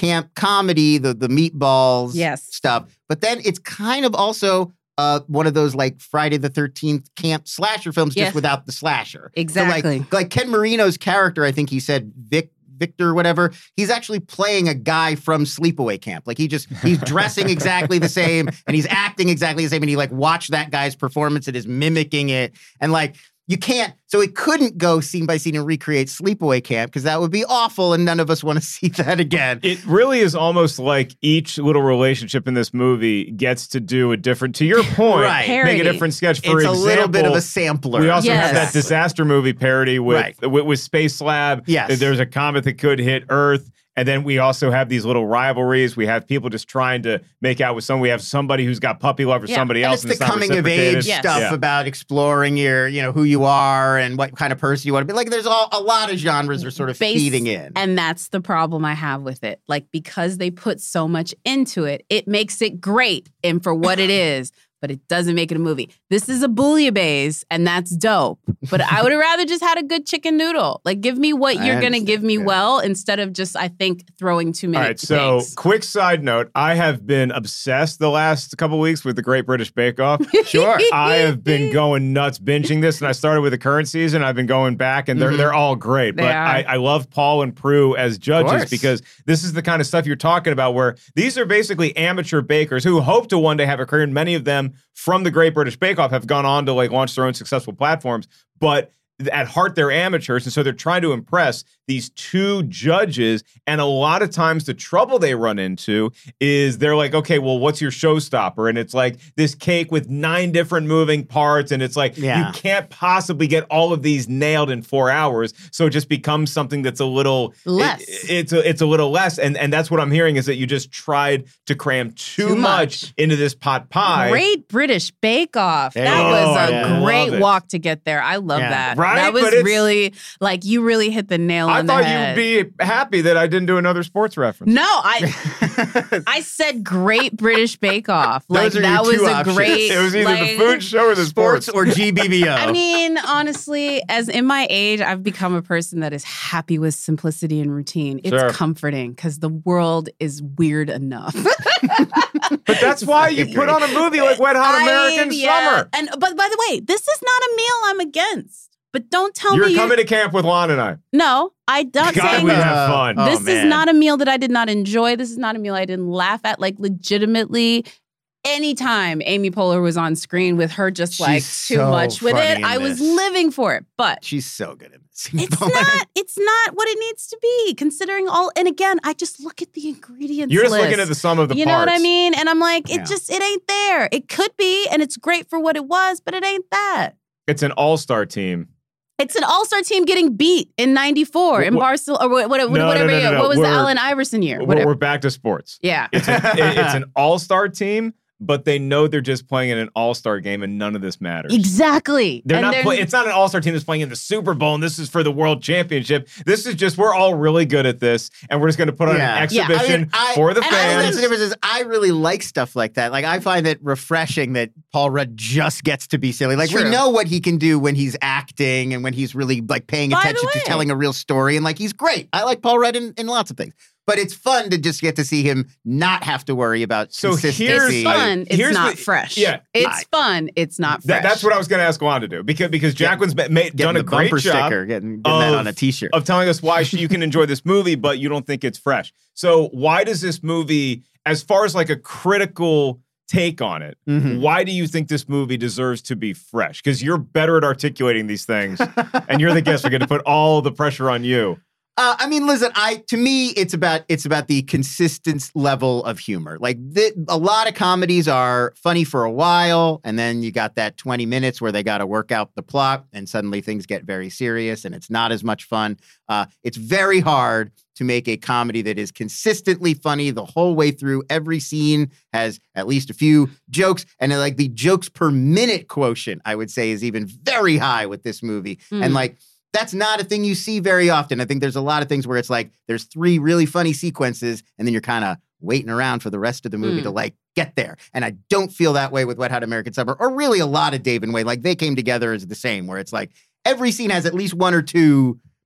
camp comedy, the meatballs Yes. stuff. But then it's kind of also one of those like Friday the 13th camp slasher films, Yes. just without the slasher. Exactly. So like Ken Marino's character, I think he said Victor, whatever, he's actually playing a guy from Sleepaway Camp. Like he's dressing exactly the same and he's acting exactly the same. And he like watched that guy's performance and is mimicking it. And like, you can't, so it couldn't go scene by scene and recreate Sleepaway Camp because that would be awful and none of us want to see that again. It really is almost like each little relationship in this movie gets to do a different, to your point, Right. make a different sketch. For It's example, a little bit of a sampler. We also Yes. have that disaster movie parody with Right. Space Lab. Yes. There's a comet that could hit Earth. And then we also have these little rivalries. We have people just trying to make out with someone. We have somebody who's got puppy love for somebody And else. it's the not coming of reciprocated. age stuff about exploring your, who you are and what kind of person you want to be. Like there's a lot of genres are sort of feeding in. And that's the problem I have with it. Like, because they put so much into it, it makes it great and for what it is, but it doesn't make it a movie. This is a bouillabaisse, and that's dope. But I would have rather just had a good chicken noodle. Like, give me what you're going to give me well instead of just, I think, throwing too many All right, so things. quick side note. I have been obsessed the last couple of weeks with the Great British Bake Off. Sure. I have been going nuts binging this, and I started with the current season. I've been going back, and they're all great. They But are. I love Paul and Prue as judges course. because this is the kind of stuff you're talking about where these are basically amateur bakers who hope to one day have a career, and many of them from the Great British Bake Off have gone on to like launch their own successful platforms. But at heart, they're amateurs. And so they're trying to impress these two judges. And a lot of times the trouble they run into is they're like, okay, well, what's your showstopper? And it's like this cake with 9 different moving parts. And it's like, you can't possibly get all of these nailed in 4 hours. So it just becomes something that's a little less. It's a little less. And that's what I'm hearing is that you just tried to cram too much into this pot pie. Great British Bake Off. There That you was go. a Yeah. great Love it. walk to get there. I love that. Right? That was But it's- really, like, you really hit the nail I on the thought head. you'd be happy that I didn't do another sports reference. No, I said Great British Bake Off. Like, Those are that your was two a options. great. It was either like, the food show or the sports. or GBBO. I mean, honestly, as in my age, I've become a person that is happy with simplicity and routine. It's Sure. comforting because the world is weird enough. But that's why you put on a movie like Wet Hot American Summer. And but by the way, this is not a meal I'm against. But don't tell You're me coming to camp with Lon and I. No, I don't God, say we have fun. Oh, this is man. not a meal that I did not enjoy. This is not a meal I didn't laugh at. Like, legitimately, anytime Amy Poehler was on screen with her just She's like too so much with funny it, in I was this. living for it. But She's so good at this. it's not what it needs to be, considering all. And again, I just look at the ingredients. You're just list. looking at the sum of the You parts. know what I mean? And I'm like, Yeah. it ain't there. It could be, and it's great for what it was, but it ain't that. It's an all-star team. It's an all-star team getting beat in '94 in Barcelona, or whatever. No, whatever no, no, year. no. What was the We're- Allen Iverson year? We're, Whatever. we're back to sports. Yeah. It's an all-star team, but they know they're just playing in an all-star game and none of this matters. Exactly. They're And not. they're- It's not an all-star team that's playing in the Super Bowl, and this is for the World Championship. This is just we're all really good at this, and we're just going to put on an exhibition for the I think that's fans. the difference is I really like stuff like that. Like I find it refreshing that Paul Rudd just gets to be silly. Like we True. know what he can do when he's acting and when he's really like paying By the attention to way- telling a real story. And like he's great. I like Paul Rudd in lots of things. But it's fun to just get to see him not have to worry about So consistency. It's fun. It's here's not the- fresh. yeah. It's fun. It's not fresh. That's what I was going to ask Juan to do because Jacqueline's done Getting a the great bumper job sticker, getting that on a t-shirt. of telling us why you can enjoy this movie, but you don't think it's fresh. So why does this movie, as far as like a critical take on it, why do you think this movie deserves to be fresh? Because you're better at articulating these things, and you're the guest. We're going to put all the pressure on you. I mean, listen. To me, it's about the consistent level of humor. Like a lot of comedies are funny for a while, and then you got that 20 minutes where they got to work out the plot, and suddenly things get very serious, and it's not as much fun. It's very hard to make a comedy that is consistently funny the whole way through. Every scene has at least a few jokes, and like the jokes per minute quotient, I would say, is even very high with this movie, and like. That's not a thing you see very often. I think there's a lot of things where it's like there's 3 really funny sequences and then you're kind of waiting around for the rest of the movie to like get there. And I don't feel that way with Wet Hot American Summer or really a lot of Dave and Wayne. Like they came together as the same where it's like every scene has at least 1 or 2,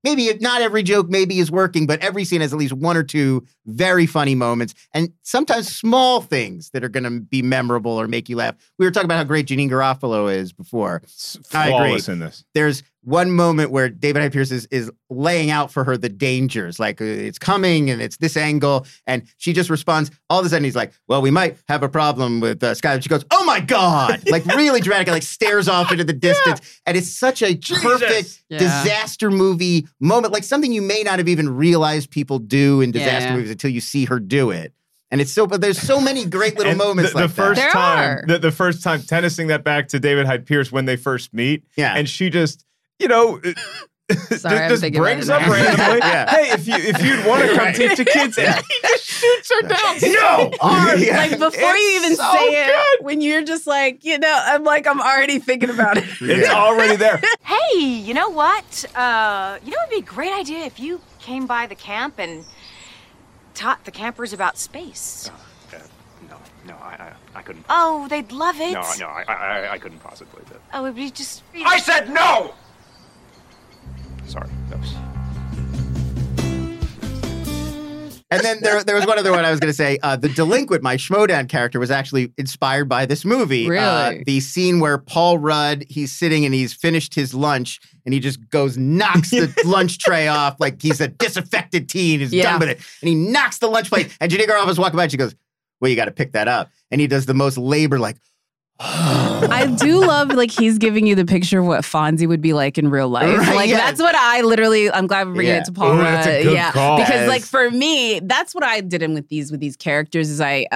maybe not every joke maybe is working, but every scene has at least one or two very funny moments, and sometimes small things that are going to be memorable or make you laugh. We were talking about how great Janine Garofalo is before. I agree. Flawless in this. There's one moment where David Hyde Pierce is laying out for her the dangers, like it's coming and it's this angle, and she just responds. All of a sudden, he's like, "Well, we might have a problem with Skyler." She goes, "Oh my God!" Like really dramatic, like stares off into the distance, and it's such a perfect disaster movie moment, like something you may not have even realized people do in disaster movies until you see her do it. And it's but there's so many great little moments like that. The first time, tennising that back to David Hyde Pierce when they first meet, and she just. Sorry, just brings up randomly. Hey, if you'd want to come teach the kids, and he just shoots her down. No, like before you even say it, when you're just like, I'm already thinking about it. It's already there. Hey, you know what? It'd be a great idea if you came by the camp and taught the campers about space. No, I couldn't. Oh, they'd love it. No, I couldn't possibly. Oh, it would be just. I said no. Sorry. And then there was one other one I was going to say. The delinquent, my Schmodown character, was actually inspired by this movie. Really? The scene where Paul Rudd, he's sitting and he's finished his lunch and he just knocks the lunch tray off like he's a disaffected teen who's done with it. And he knocks the lunch plate. And Janine Garofalo's walking by and she goes, "Well, you got to pick that up." And he does the most labor, like, I do love, he's giving you the picture of what Fonzie would be like in real life. Right, that's what I'm glad we're bringing it to Paul Rudd. That's a good call. Because, for me, that's what I did with these characters is Amy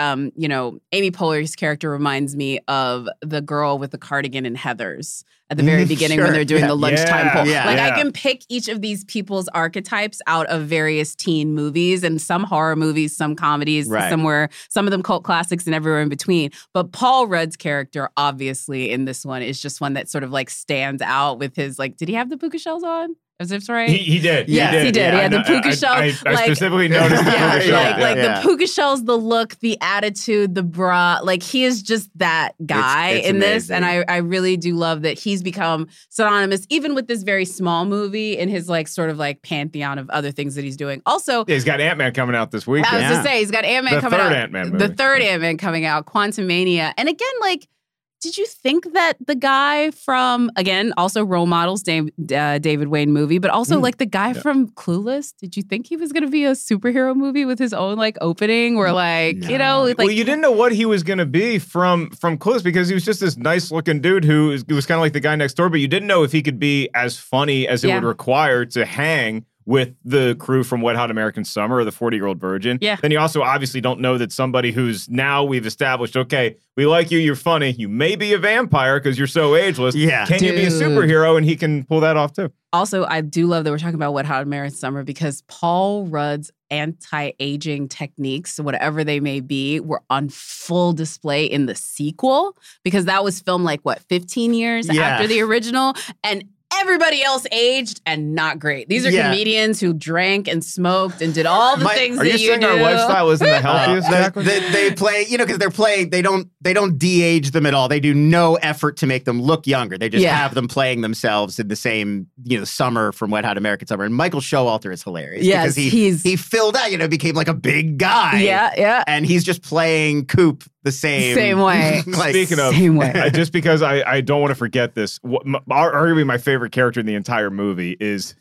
Poehler's character reminds me of the girl with the cardigan in Heathers at the very beginning when they're doing the lunchtime poll. I can pick each of these people's archetypes out of various teen movies and some horror movies, some comedies, some of them cult classics and everywhere in between. But Paul Rudd's character, obviously, in this one is just one that sort of stands out with his, did he have the puka shells on? As if right? He did. Yes, he did. Yeah, the puka shell. I specifically noticed the puka shell. The puka shells, the look, the attitude, the bra. He is just that guy it's in amazing. this. And I really do love that he's become synonymous, even with this very small movie, in his pantheon of other things that he's doing. Also, he's got Ant-Man coming out this week. I was to say, he's got Ant-Man coming out. The third Ant-Man movie. The third Ant-Man coming out, Quantumania. And again, did you think that the guy from, again, also Role Models, David Wayne movie, but also the guy from Clueless, did you think he was going to be a superhero movie with his own opening or well, you didn't know what he was going to be from Clueless because he was just this nice looking dude who was kind of like the guy next door, but you didn't know if he could be as funny as it would require to hang with the crew from Wet Hot American Summer or the 40-Year-Old Virgin. Yeah. Then you also obviously don't know that somebody who's now we've established, okay, we like you, you're funny, you may be a vampire because you're so ageless. Yeah. Can you be a superhero? And he can pull that off too. Also, I do love that we're talking about Wet Hot American Summer because Paul Rudd's anti-aging techniques, whatever they may be, were on full display in the sequel because that was filmed 15 years after the original. And everybody else aged and not great. These are comedians who drank and smoked and did all the things that you do. Are you saying our lifestyle isn't the healthiest? They play, because they're playing, they don't de-age them at all. They do no effort to make them look younger. They just have them playing themselves in the same, summer from Wet Hot American Summer. And Michael Showalter is hilarious. Yes, because he filled out, became a big guy. Yeah. And he's just playing Coop the same way. Speaking of, same way. Just because I don't want to forget this, arguably my favorite character in the entire movie is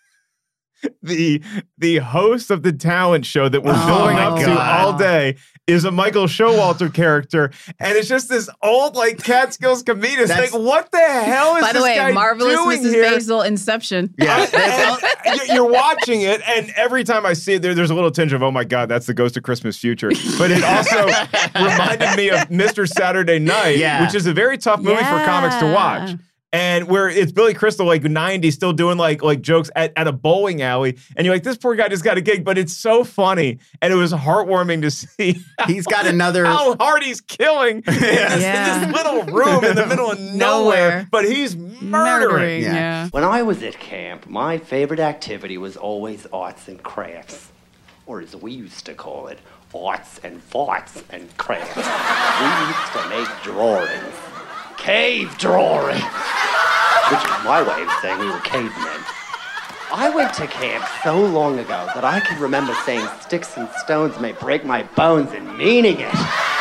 the host of the talent show that we're building up to all day is a Michael Showalter character, and it's just this old Catskills comedian. It's what the hell is by the this way, guy Marvelous doing Mrs. here? Basil, Inception. Yeah, you're watching it, and every time I see it, there's a little tinge of, oh my God, that's the Ghost of Christmas Future. But it also reminded me of Mr. Saturday Night, which is a very tough movie for comics to watch. And where it's Billy Crystal, 90, still doing jokes at a bowling alley. And you're like, this poor guy just got a gig, but it's so funny. And it was heartwarming to see he's got another how hard he's killing in this little room in the middle of nowhere. But he's murdering. Yeah. When I was at camp, my favorite activity was always arts and crafts. Or as we used to call it, arts and farts and crafts. We used to make drawings. Cave drawing, which is my way of saying we were cavemen. I went to camp so long ago that I can remember saying sticks and stones may break my bones and meaning it.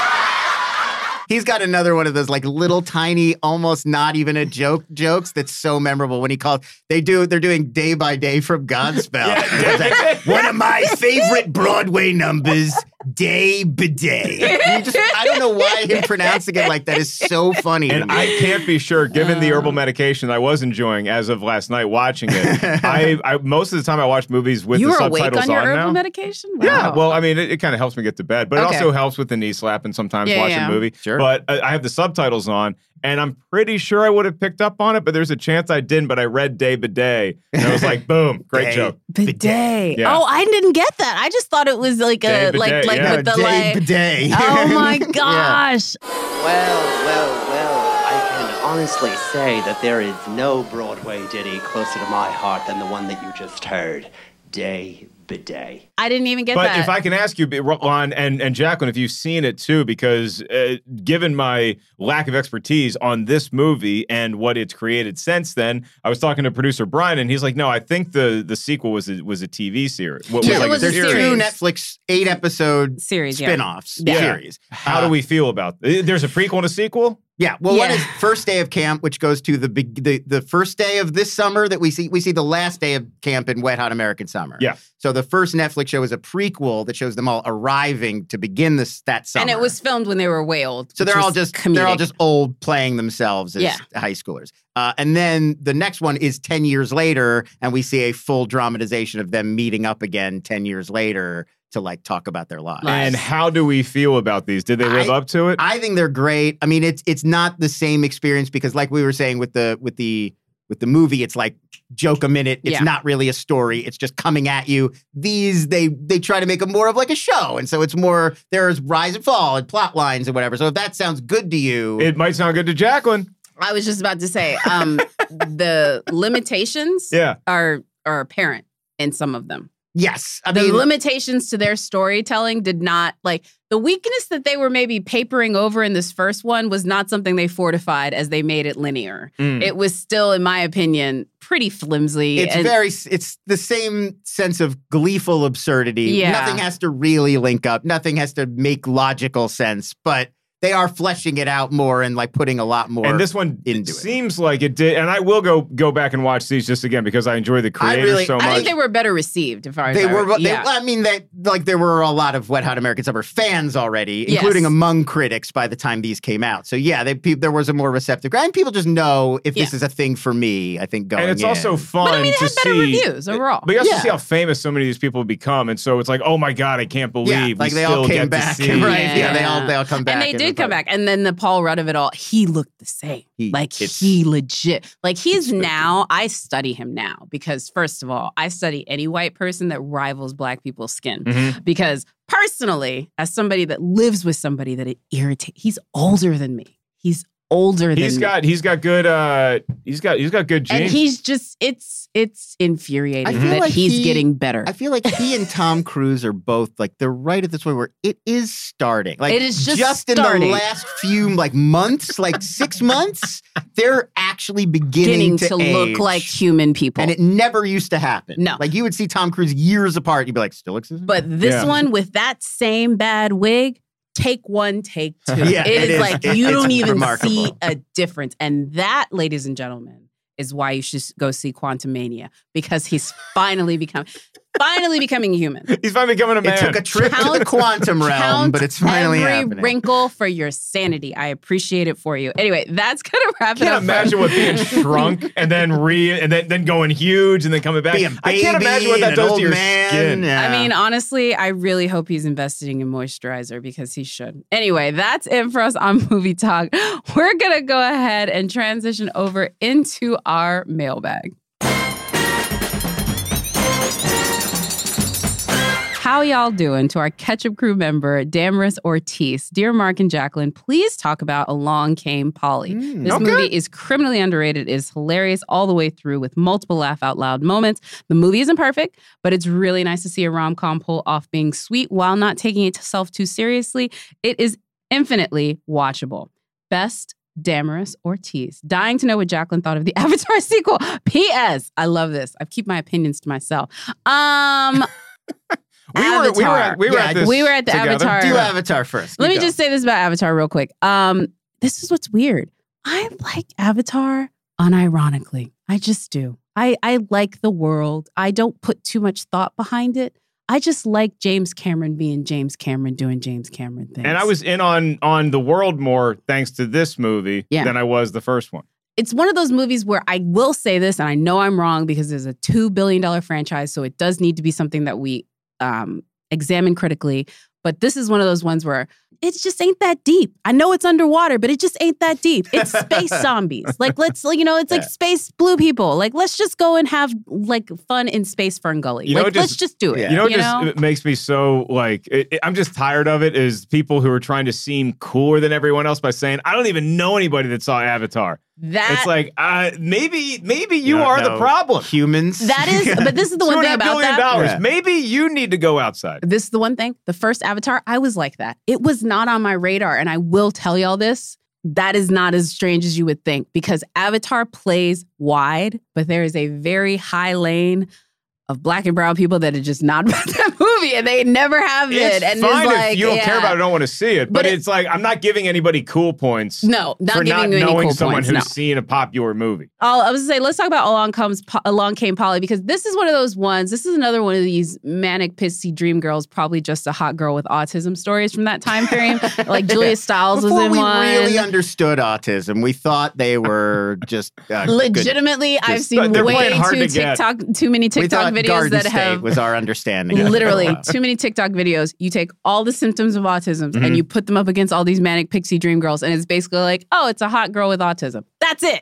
He's got another one of those like little tiny, almost not even a jokes that's so memorable when he calls. They're doing Day by Day from Godspell. Like, one of my favorite Broadway numbers, Day by Day. I don't know why him pronouncing it like that is so funny. And I can't be sure, given the herbal medication I was enjoying as of last night watching it. I most of the time I watch movies with the subtitles on now. You were awake on your herbal medication? Wow. Yeah. Well, I mean, it kind of helps me get to bed, but it also helps with the knee slap and sometimes watching a movie. Sure. But I have the subtitles on, and I'm pretty sure I would have picked up on it, but there's a chance I didn't. But I read Day by Day, and I was like, boom, great joke. Bidet. Yeah. Oh, I didn't get that. I just thought it was like Day with the Day by Day. Oh my gosh. Well, I can honestly say that there is no Broadway ditty closer to my heart than the one that you just heard, Day by Day. I didn't even get but that. If I can ask you, Ron and Jacqueline, if you've seen it too, because given my lack of expertise on this movie and what it's created since then, I was talking to producer Brian, and he's like, "No, I think the sequel was a TV series. There's two Netflix 8-episode series spinoffs. Yeah. Series. How do we feel about there's a prequel and a sequel? Yeah, well, one is First Day of Camp, which goes to the first day of this summer that we see the last day of camp in Wet Hot American Summer. Yeah. So the first Netflix show is a prequel that shows them all arriving to begin that summer. And it was filmed when they were way old. So they're all just old playing themselves as high schoolers. And then the next one is 10 years later, and we see a full dramatization of them meeting up again 10 years later to like talk about their lives. And how do we feel about these? Did they live up to it? I think they're great. I mean, it's not the same experience because, like we were saying with the movie, it's like joke a minute. It's not really a story. It's just coming at you. These they try to make it more of like a show, and so it's more there's rise and fall and plot lines and whatever. So if that sounds good to you, it might sound good to Jacqueline. I was just about to say the limitations are apparent in some of them. Yes. The limitations to their storytelling did not, like, the weakness that they were maybe papering over in this first one was not something they fortified as they made it linear. It was still, in my opinion, pretty flimsy. It's the same sense of gleeful absurdity. Yeah. Nothing has to really link up. Nothing has to make logical sense, but they are fleshing it out more and like putting a lot more. And this one into seems like it did. And I will go back and watch these just again because I enjoy the creators so much. I think they were better received. As far as there were a lot of Wet Hot American Summer fans already, including among critics by the time these came out. So yeah, there was a more receptive. And people just know if this is a thing for me. I think going in. And it's also fun but, I mean, it to had better see reviews overall. But you also see how famous so many of these people have become, and so it's like, oh my god, I can't believe like we they still all came get back, to see. right? Yeah, they all come back, and they did come back. And then the Paul Rudd of it all, he looked the same. He legit. Like he's now, I study him now because first of all, I study any white person that rivals black people's skin. Because personally, as somebody that lives with somebody that it irritates, he's older than me. He's older than me. He's got good he's got good genes. And he's just it's infuriating that he's getting better. I feel like he and Tom Cruise are both like they're right at this point where it is starting. Like it is just in starting. the last few months, like 6 months, they're actually beginning to look like human people. And it never used to happen. No. Like you would see Tom Cruise years apart, you'd be like, still looks the same? But this one with that same bad wig, take one, take two. Yeah, it is like you don't even remarkable. see a difference. And that, ladies and gentlemen, is why you should go see Quantumania, because he's finally becoming human. He's finally becoming a man. It took a trip to the quantum realm, but it's finally happening. Every wrinkle for your sanity. I appreciate it for you. Anyway, that's gonna wrap it up. I can't imagine what being shrunk and then going huge and then coming back. I can't imagine what that does to your skin. Yeah. I mean, honestly, I really hope he's investing in moisturizer because he should. Anyway, that's it for us on Movie Talk. We're gonna go ahead and transition over into our mailbag. How y'all doing? To our Ketchup Crew member, Damaris Ortiz. Dear Mark and Jacqueline, please talk about Along Came Polly. This movie is criminally underrated. It is hilarious all the way through with multiple laugh out loud moments. The movie isn't perfect, but it's really nice to see a rom-com pull off being sweet while not taking itself too seriously. It is infinitely watchable. Best Damaris Ortiz. Dying to know what Jacqueline thought of the Avatar sequel. P.S. I love this. I keep my opinions to myself. We were at the Avatar. Do Avatar first. Let me just say this about Avatar real quick. This is what's weird. I like Avatar unironically. I just do. I like the world. I don't put too much thought behind it. I just like James Cameron being James Cameron doing James Cameron things. And I was in on the world more thanks to this movie than I was the first one. It's one of those movies where I will say this, and I know I'm wrong because there's a $2 billion franchise, so it does need to be something that we examine critically. But this is one of those ones where it just ain't that deep. I know it's underwater, but it just ain't that deep. It's space zombies. Like, it's like space blue people. Like, let's just go and have like fun in Space Fern Gully. Let's just do it. Yeah. You know what it makes me so like, I'm just tired of it is people who are trying to seem cooler than everyone else by saying, I don't even know anybody that saw Avatar. It's like, maybe you are the problem. Humans. That is, but this is the one thing about that. $2 billion. Maybe you need to go outside. This is the one thing. The first Avatar, I was like that. It was not on my radar. And I will tell y'all this. That is not as strange as you would think because Avatar plays wide, but there is a very high lane of Black and brown people that are just not about that movie and they never have it. It's fine if you don't care about it, don't want to see it. But it's like, I'm not giving anybody cool points. No, not for giving not you any knowing cool someone points, who's no. seen a popular movie. I was going to say, let's talk about Along Came Polly because this is one of those ones. This is another one of these manic, pissy dream girls, probably just a hot girl with autism stories from that time frame. Like Julia Stiles was in one. Before we really understood autism, we thought they were just legitimately. I've seen way too many TikTok videos that have was our understanding. Literally, too many TikTok videos. You take all the symptoms of autism and you put them up against all these manic pixie dream girls, and it's basically like, oh, it's a hot girl with autism. That's it.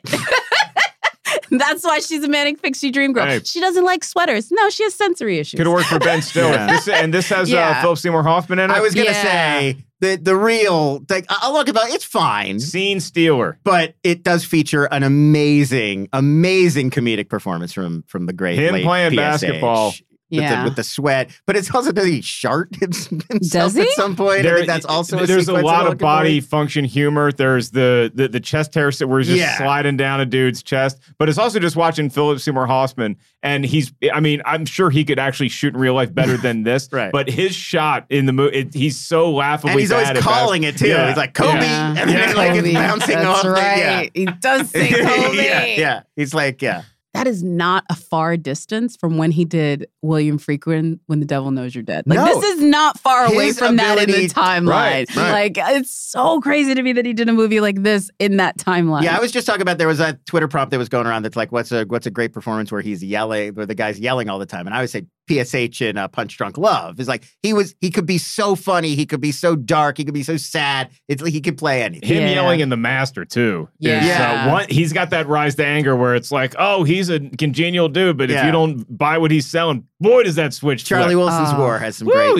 That's why she's a manic pixie dream girl. Hey. She doesn't like sweaters. No, she has sensory issues. Could have worked for Ben Stiller. This has Philip Seymour Hoffman in it. I was going to say the real thing. I'll look about it's fine. Scene stealer. But it does feature an amazing comedic performance from the great him late playing PSH. basketball. With the sweat, but it's also does he shart himself he? at some point? I think that's also there's a lot of body function humor. There's the chest hair where he's just sliding down a dude's chest, but it's also just watching Philip Seymour Hoffman, and I'm sure he could actually shoot in real life better than this. Right. But his shot in the movie, he's so laughably and he's always bad calling it too. Yeah. He's like Kobe, and then like it's bouncing that's off. Right. He does say Kobe. Yeah. He's like That is not a far distance from when he did William Friedkin, When the Devil Knows You're Dead. Like, this is not far away from that in the timeline. Right. Like, it's so crazy to me that he did a movie like this in that timeline. Yeah, I was just talking about, there was a Twitter prompt that was going around that's like, what's a great performance where he's yelling, where the guy's yelling all the time. And I would say PSH in Punch Drunk Love is like, he could be so funny, he could be so dark, he could be so sad. It's like he could play anything. Him yelling in The Master, too. He's got that rise to anger where it's like, oh, he's a congenial dude, but if you don't buy what he's selling, boy, does that switch. Charlie Wilson's War has some great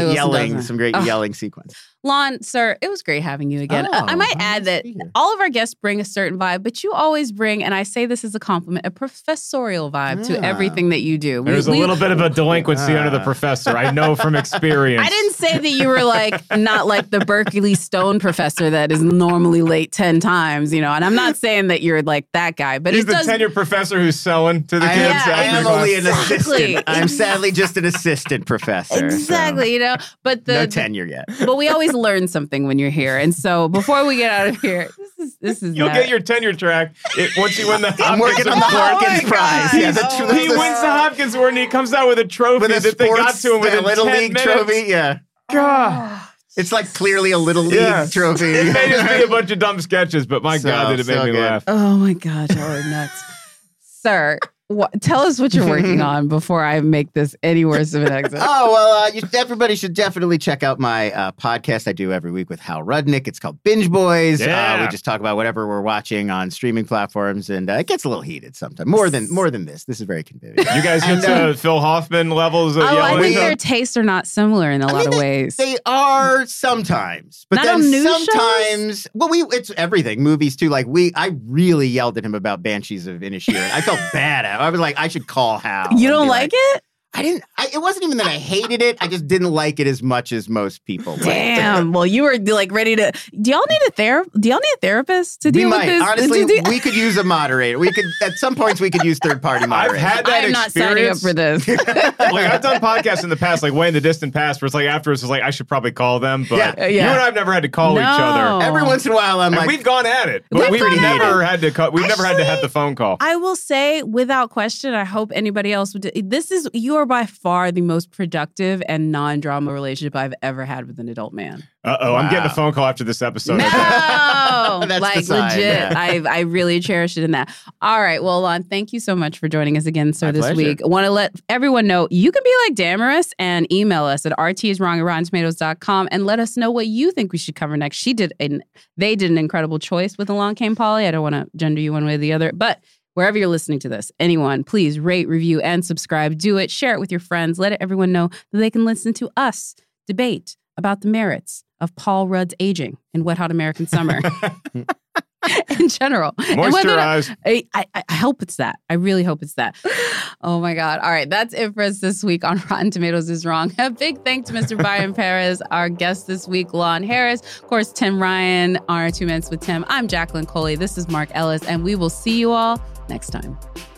yelling sequence. Lon, sir, it was great having you again. I might add that all of our guests bring a certain vibe, but you always bring, and I say this as a compliment, a professorial vibe to everything that you do. There's a little bit of a delinquency under the professor. I know from experience. I didn't say that you were like, not like the Berkeley Stone professor that is normally late 10 times, and I'm not saying that you're like that guy, but he's the tenured professor who's selling to the kids. I am only an assistant. I'm sadly just an assistant professor. Exactly, but no tenure yet. But we always learn something when you're here. And so before we get out of here, this is you'll get your tenure track once you win the Hopkins I'm working on the Hopkins Prize. Yeah, he wins the Hopkins Award and he comes out with a trophy that they got to him within Little 10 League minutes. trophy. Yeah. God. It's like clearly a Little League trophy. It may just be a bunch of dumb sketches, but my God, did it make me laugh. Oh my gosh, y'all are nuts. Sir, tell us what you're working on before I make this any worse of an exit. Oh, well, everybody should definitely check out my podcast I do every week with Hal Rudnick. It's called Binge Boys. Yeah. We just talk about whatever we're watching on streaming platforms, and it gets a little heated sometimes. More than this. This is very convivial. You guys get to Phil Hoffman levels of yelling? I think their tastes are not similar in a lot of ways. They are sometimes, but not then on news sometimes. Shows? Well, it's everything. Movies too. Like I really yelled at him about Banshees of Inisherin. I felt bad. I was like, I should call Hal. You don't like it? It wasn't even that I hated it. I just didn't like it as much as most people. Damn. Well, you were like ready to. Do y'all need a therapist to deal with this? Honestly, we could use a moderator. We could at some points we could use third-party moderators. I've had that I'm not signing up for this. Like I've done podcasts in the past, like way in the distant past, where it's like afterwards, it's like I should probably call them. But you and I've never had to call each other. Every once in a while, I'm like, we've gone at it, but we've never had to. We've never had to have the phone call. I will say, without question, I hope anybody else would. You are by far the most productive and non-drama relationship I've ever had with an adult man. Uh-oh, I'm getting a phone call after this episode. No, That's like the sign, legit. yeah. I really cherish it in that. All right, well, Lon, thank you so much for joining us again, sir, this pleasure. week. I want to let everyone know you can be like Damaris and email us at rtiswrong@rottentomatoes.com and let us know what you think we should cover next. They did an incredible choice with Along Came Polly. I don't want to gender you one way or the other, but wherever you're listening to this, anyone, please rate, review, and subscribe. Do it. Share it with your friends. Let everyone know that they can listen to us debate about the merits of Paul Rudd's aging in Wet Hot American Summer. In general. Moisturize. I hope it's that. I really hope it's that. Oh my God. All right. That's it for us this week on Rotten Tomatoes is Wrong. A big thanks to Mr. Byron Perez, our guest this week, Lon Harris, of course, Tim Ryan on our 2 Minutes with Tim. I'm Jacqueline Coley. This is Mark Ellis, and we will see you all next time.